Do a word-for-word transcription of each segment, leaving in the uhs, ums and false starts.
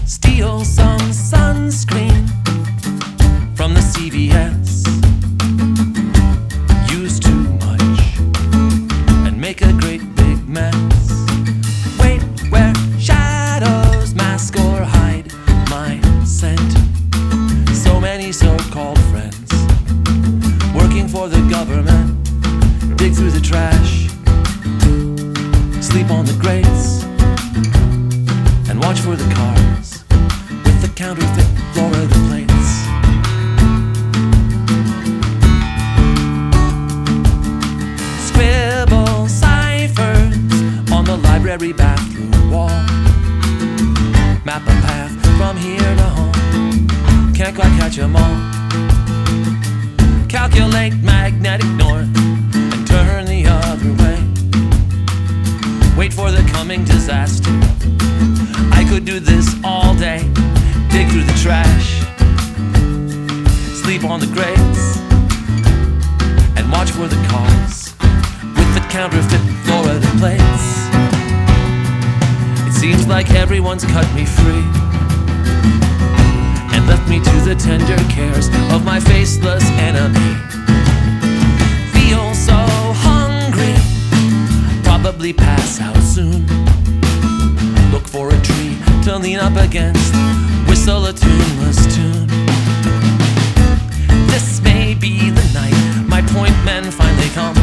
Steal some sunscreen from the C V S. Use too much and make a great big mess. Wait where shadows mask or hide my scent. So many so-called friends working for the government. Dig through the trash, sleep on the grates, and watch for the cars with the counterfeit Florida plates. Scribble ciphers on the library bathroom wall. Map a path from here to home. Can't quite catch 'em all. Calculate magnetic north and turn the other way. Wait for the coming disaster. I could do this all day. Dig through the trash, sleep on the grates, and watch for the cars with the counterfeit Florida plates. It seems like everyone's cut me free and left me to the tender cares of my faceless enemy. Feel so hungry, probably pass out soon. Look for a tree to lean up against, whistle a tuneless tune. This may be the night my point men finally come.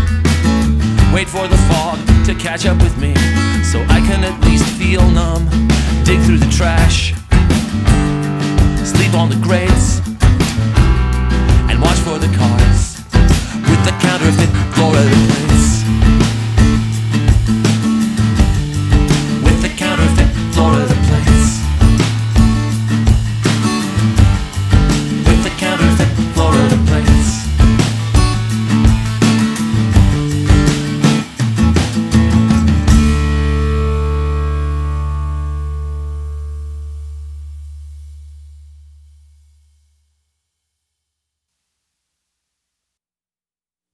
Wait for the fog to catch up with me so I can at least feel numb.